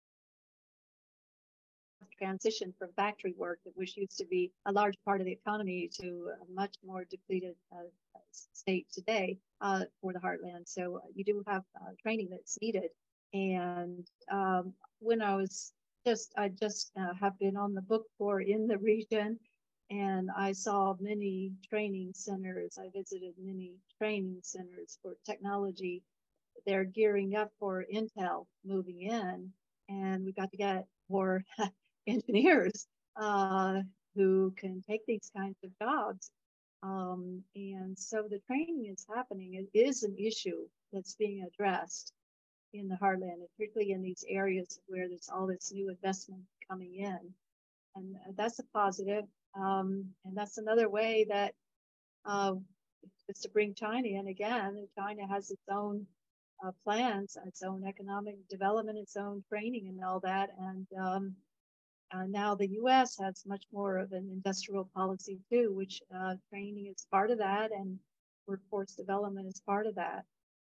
transition from factory work, which used to be a large part of the economy, to a much more depleted uh, state today uh, for the Heartland. So you do have uh, training that's needed. And um, when I was just, I just uh, have been on the book tour in the region, and I saw many training centers. I visited many training centers for technology. They're gearing up for Intel moving in, and we got to get more engineers uh, who can take these kinds of jobs. Um, and so the training is happening. It is an issue that's being addressed in the Heartland, particularly in these areas where there's all this new investment coming in. And that's a positive. Um, and that's another way that uh, is to bring China in again. China has its own uh, plans, its own economic development, its own training and all that. And um, uh, now the U S has much more of an industrial policy too, which uh, training is part of that, and workforce development is part of that.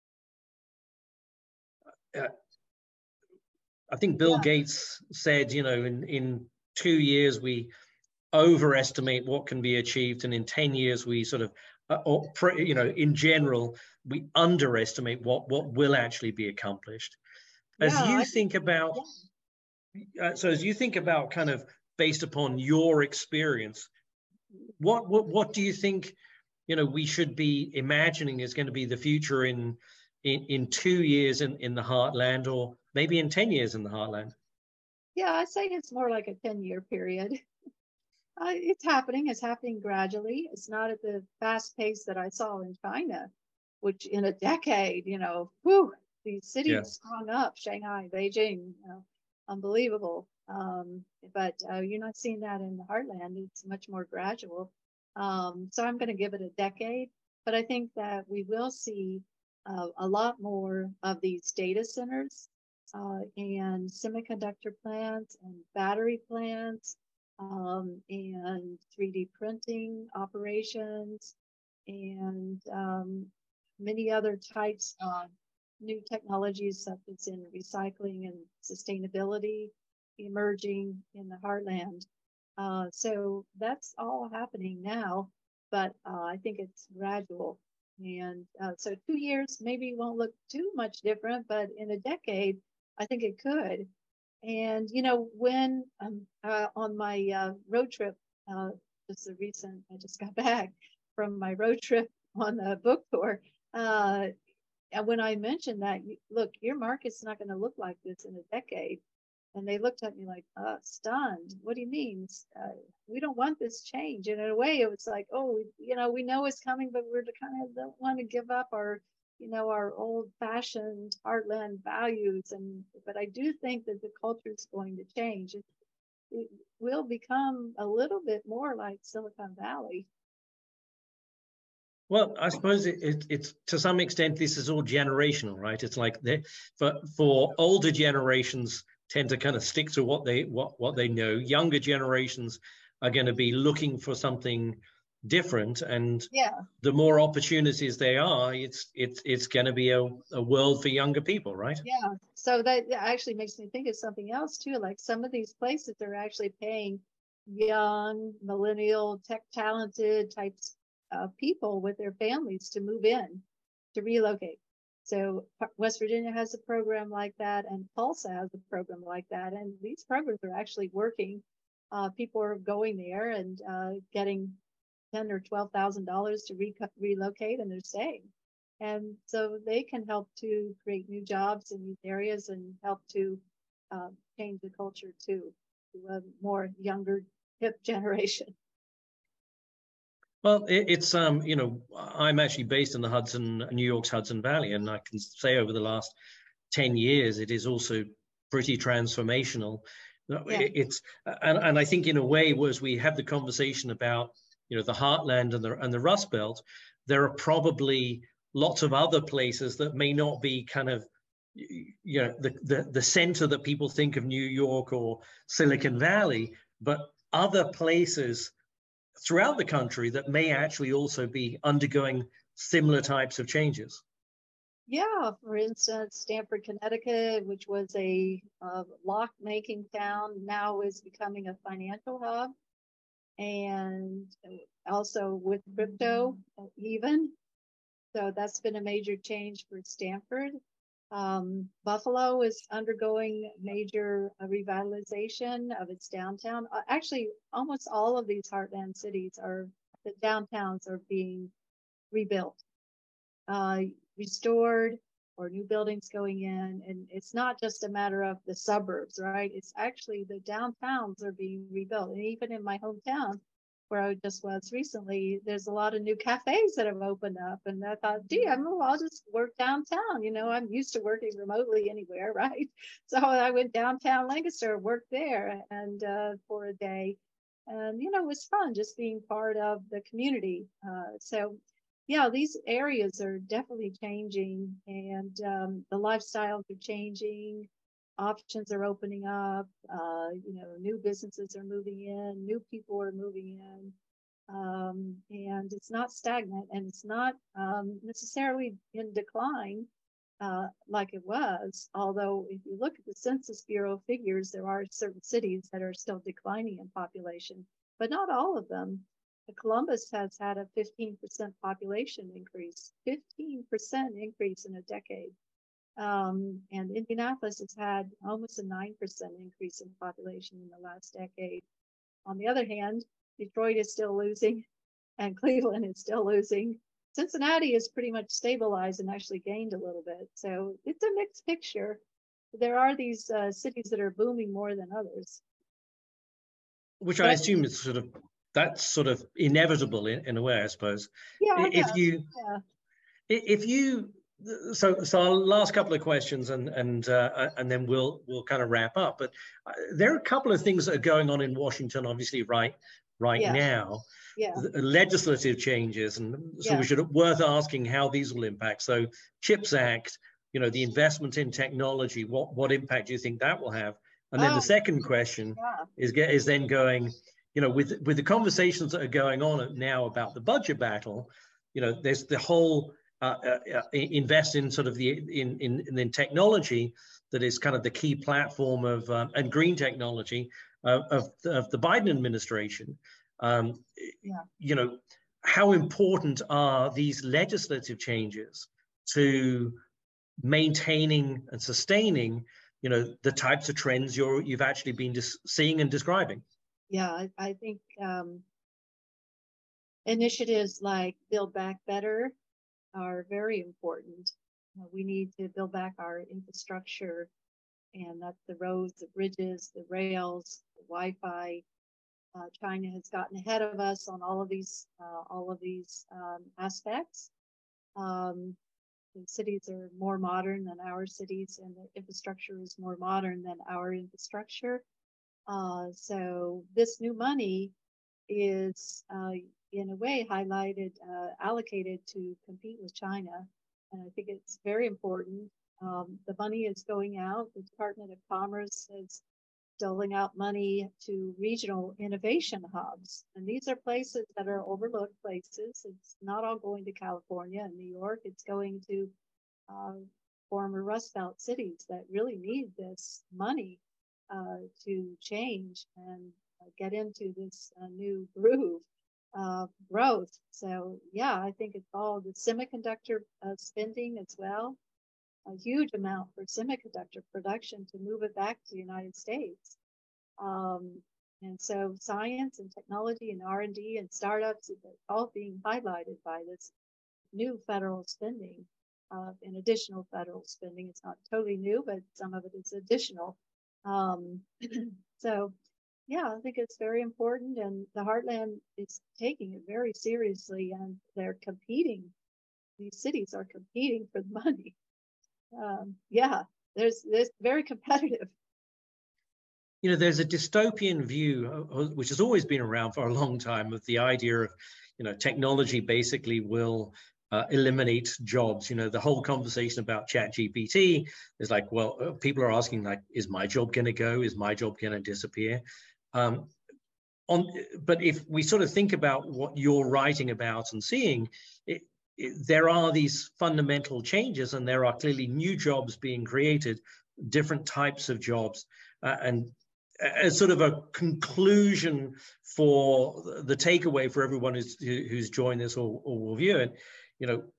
Uh, I think Bill Yeah. Gates said, you know, in, in two years, we overestimate what can be achieved, and in ten years we sort of uh, or, you know, in general we underestimate what what will actually be accomplished. As Yeah, you I, think about yeah. uh, so as you think about kind of based upon your experience, what what what do you think, you know, we should be imagining is going to be the future in in, in two years in, in the Heartland, or maybe in ten years in the Heartland? Yeah, I'd say it's more like a ten year period. Uh, it's happening. It's happening gradually. It's not at the fast pace that I saw in China, which in a decade, you know, whew, these cities Yeah. sprung up, Shanghai, Beijing, you know, unbelievable. Um, but uh, you're not seeing that in the Heartland. It's much more gradual. Um, so I'm going to give it a decade. But I think that we will see uh, a lot more of these data centers uh, and semiconductor plants and battery plants. Um, and three D printing operations, and um, many other types of new technologies, such as in recycling and sustainability, emerging in the Heartland. Uh, so that's all happening now, but uh, I think it's gradual. And uh, so two years maybe won't look too much different, but in a decade, I think it could. And, you know, when um, uh, on my uh, road trip, uh, just a recent, I just got back from my road trip on the book tour. Uh, and when I mentioned that, look, your market's not going to look like this in a decade. And they looked at me like, uh, stunned. What do you mean? Uh, we don't want this change. And in a way, it was like, oh, you know, we know it's coming, but we're kind of don't want to give up our, you know, our old-fashioned heartland values. And but I do think that the culture is going to change. It, it will become a little bit more like Silicon Valley. Well, I suppose it, it, it's to some extent this is all generational, right? It's like they, for for older generations tend to kind of stick to what they what what they know. Younger generations are going to be looking for something different, and yeah, the more opportunities there are, it's it's it's going to be a, a world for younger people, right? yeah. So that actually makes me think of something else too. Like some of these places are actually paying young, millennial, tech talented types of people with their families to move in, to relocate. So West Virginia has a program like that, and Tulsa has a program like that. And these programs are actually working. Uh, people are going there and uh, getting ten or twelve thousand dollars to re- relocate, and they're staying. And so they can help to create new jobs in these areas and help to uh, change the culture too, to a more younger, hip generation. Well, it, it's um, you know, I'm actually based in the Hudson, New York's Hudson Valley, and I can say over the last ten years, it is also pretty transformational. Yeah. It, it's and, and I think in a way, as we have the conversation about, you know, the heartland and the and the Rust Belt, there are probably lots of other places that may not be kind of, you know, the the, the center that people think of New York or Silicon Valley, but other places throughout the country that may actually also be undergoing similar types of changes. Yeah, for instance, Stamford, Connecticut, which was a uh, lock making town, now is becoming a financial hub. And also with crypto, even. So that's been a major change for Stamford. Um, Buffalo is undergoing major uh, revitalization of its downtown. Uh, actually, almost all of these heartland cities are, the downtowns are being rebuilt, uh, restored, or new buildings going in. And it's not just a matter of the suburbs, right? It's actually the downtowns are being rebuilt. And even in my hometown, where I just was recently, there's a lot of new cafes that have opened up. And I thought, gee, I'm, well, I'll just work downtown. You know, I'm used to working remotely anywhere, right? So I went downtown Lancaster, worked there and uh, for a day. And, you know, it was fun just being part of the community. Uh, so, yeah, these areas are definitely changing, and um, the lifestyles are changing. Options are opening up. Uh, you know, new businesses are moving in, new people are moving in, um, and it's not stagnant, and it's not um, necessarily in decline uh, like it was. Although, if you look at the Census Bureau figures, there are certain cities that are still declining in population, but not all of them. Columbus has had a fifteen percent population increase, fifteen percent increase in a decade. Um, and Indianapolis has had almost a nine percent increase in population in the last decade. On the other hand, Detroit is still losing and Cleveland is still losing. Cincinnati is pretty much stabilized and actually gained a little bit. So it's a mixed picture. There are these uh, cities that are booming more than others. Which I assume is sort of, that's sort of inevitable in, in a way, I suppose. Yeah, If you, yeah. if you, so so our last couple of questions, and and uh, and then we'll we'll kind of wrap up. But uh, there are a couple of things that are going on in Washington, obviously, right right yeah. now. Yeah. The legislative changes, and so yeah. we should worth asking how these will impact. So, CHIPS Act, you know, the investment in technology, what what impact do you think that will have? And then Oh, the second question yeah. is get is then going, you know, with with the conversations that are going on now about the budget battle, you know, there's the whole uh, uh, invest in sort of the in, in in technology that is kind of the key platform of um, and green technology uh, of of the Biden administration. Um, Yeah. You know, how important are these legislative changes to maintaining and sustaining, you know, the types of trends you're you've actually been dis- seeing and describing? Yeah, I, I think um, initiatives like Build Back Better are very important. Uh, we need to build back our infrastructure and that's the roads, the bridges, the rails, the Wi-Fi. Uh, China has gotten ahead of us on all of these uh, all of these um, aspects. Um, the cities are more modern than our cities, and the infrastructure is more modern than our infrastructure. Uh, so this new money is, uh, in a way, highlighted, uh, allocated to compete with China, and I think it's very important. Um, the money is going out. The Department of Commerce is doling out money to regional innovation hubs. And these are places that are overlooked places. It's not all going to California and New York. It's going to uh, former Rust Belt cities that really need this money uh, to change and uh, get into this uh, new groove of growth. So yeah, I think it's all the semiconductor uh, spending as well. A huge amount for semiconductor production to move it back to the United States. Um, and so science and technology and R and D and startups are all being highlighted by this new federal spending uh, and additional federal spending. It's not totally new, but some of it is additional. Um, so yeah, I think it's very important, and the Heartland is taking it very seriously, and they're competing. These cities are competing for the money. Um, yeah, there's there's very competitive. You know, there's a dystopian view, which has always been around for a long time, of the idea of, you know, technology basically will uh, eliminate jobs. You know, the whole conversation about ChatGPT is like, well, people are asking, like, is my job going to go? Is my job going to disappear? Um, on, but if we sort of think about what you're writing about and seeing, it, there are these fundamental changes, and there are clearly new jobs being created, different types of jobs. Uh, and as sort of a conclusion for the takeaway for everyone who's, who's joined this or, or will view it, you know,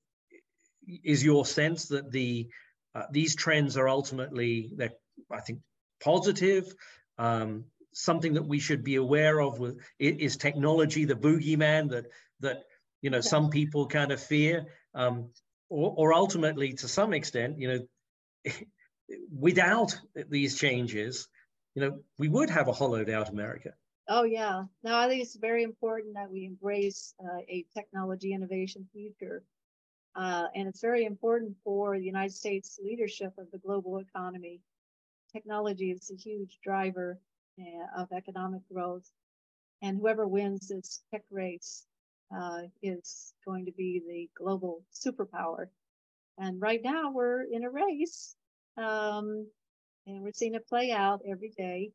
is your sense that the uh, these trends are ultimately, they're, I think, positive, um, something that we should be aware of? With, is technology the boogeyman that, that you know, some people kind of fear, um, or, or ultimately, to some extent, you know, without these changes, you know, we would have a hollowed out America. Oh yeah, no, I think it's very important that we embrace uh, a technology innovation future, uh, and it's very important for the United States leadership of the global economy. Technology is a huge driver uh, of economic growth, and whoever wins this tech race Uh, is going to be the global superpower. And right now we're in a race, um, and we're seeing it play out every day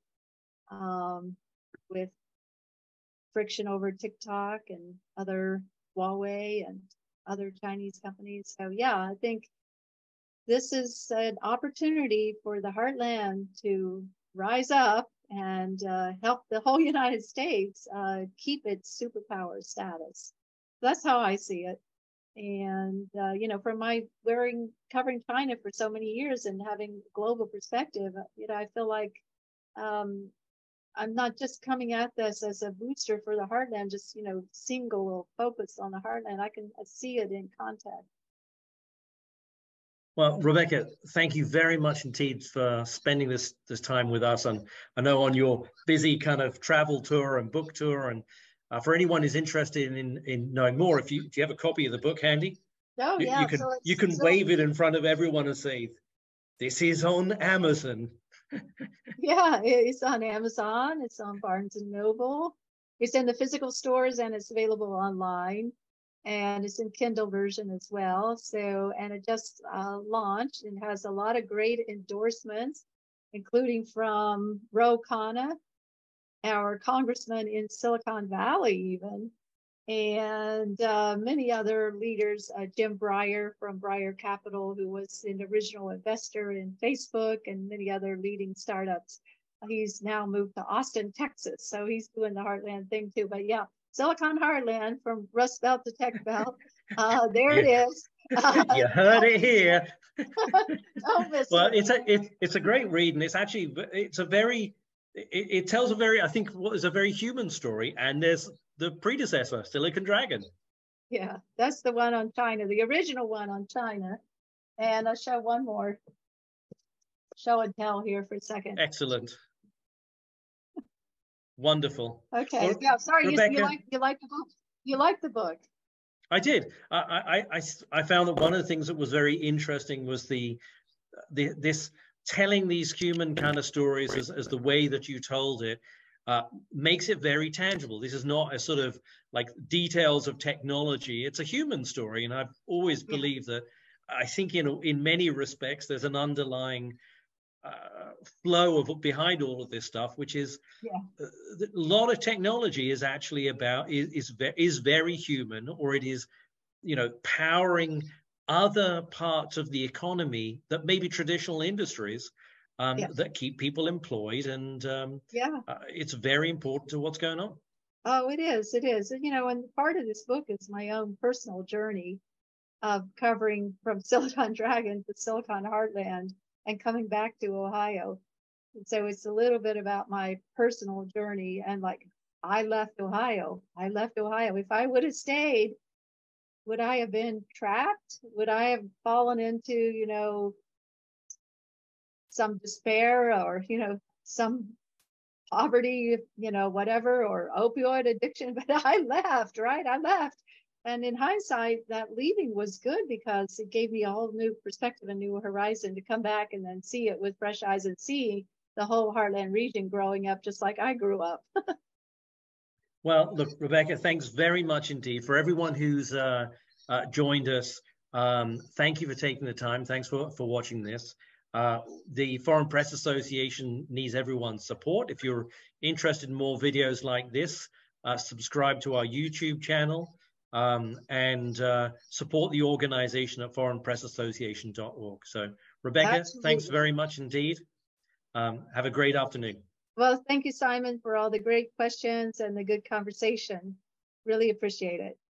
um, with friction over TikTok and other Huawei and other Chinese companies. So yeah, I think this is an opportunity for the Heartland to rise up and uh, help the whole United States uh, keep its superpower status. That's how I see it. And, uh, you know, from my wearing, covering China for so many years and having global perspective, you know, I feel like um, I'm not just coming at this as a booster for the Heartland, just, you know, single focus on the Heartland. I can see it in context. Well, Rebecca, thank you very much indeed for spending this this time with us. And I know on your busy kind of travel tour and book tour, and uh, for anyone who's interested in in knowing more, if you do you have a copy of the book handy? Oh you, yeah, you can so you can so, wave it in front of everyone and say, "This is on Amazon." Yeah, it's on Amazon. It's on Barnes and Noble. It's in the physical stores, and it's available online. And it's in Kindle version as well. So, and it just uh, launched and has a lot of great endorsements, including from Ro Khanna, our congressman in Silicon Valley, even, and uh, many other leaders. Uh, Jim Breyer from Breyer Capital, who was an original investor in Facebook, and many other leading startups. He's now moved to Austin, Texas, so he's doing the Heartland thing too. But yeah, Silicon Heartland, from Rust Belt to Tech Belt. Uh, there it is. Uh, you heard it here. Don't miss Well, it. it's a it, it's a great read, and it's actually it's a very it, it tells a very I think what is a very human story. And there's the predecessor, Silicon Dragon. Yeah, that's the one on China, the original one on China. And I'll show one more. show and tell here for a second. Excellent. Wonderful. Okay. Well, yeah. Sorry, Rebecca, you, you like you like the book. You like the book. I did. I, I, I, I found that one of the things that was very interesting was the, the this telling these human kind of stories as, as the way that you told it uh, makes it very tangible. This is not a sort of like details of technology. It's a human story. And I've always Yeah. believed that I think in, in many respects, there's an underlying uh, flow of behind all of this stuff, which is Yeah. a lot of technology is actually about is is, is very human, or it is, you know, powering other parts of the economy that may be traditional industries um, Yeah. that keep people employed, and um, Yeah. uh, it's very important to what's going on. Oh, it is. It is. You know, and part of this book is my own personal journey of covering from Silicon Dragon to Silicon Heartland and coming back to Ohio. And so it's a little bit about my personal journey. And like, I left Ohio. I left Ohio. If I would have stayed, would I have been trapped? Would I have fallen into, you know, some despair or, you know, some poverty, you know, whatever, or opioid addiction? But I left, right? I left. And in hindsight, that leaving was good because it gave me a whole new perspective, a new horizon to come back and then see it with fresh eyes and see the whole Heartland region growing up just like I grew up. Well, look, Rebecca, thanks very much indeed. For everyone who's uh, uh, joined us, um, thank you for taking the time. Thanks for, for watching this. Uh, the Foreign Press Association needs everyone's support. If you're interested in more videos like this, uh, subscribe to our YouTube channel. Um, and uh, support the organization at foreign press association dot org. So, Rebecca, Absolutely. Thanks very much indeed. Um, have a great afternoon. Well, thank you, Simon, for all the great questions and the good conversation. Really appreciate it.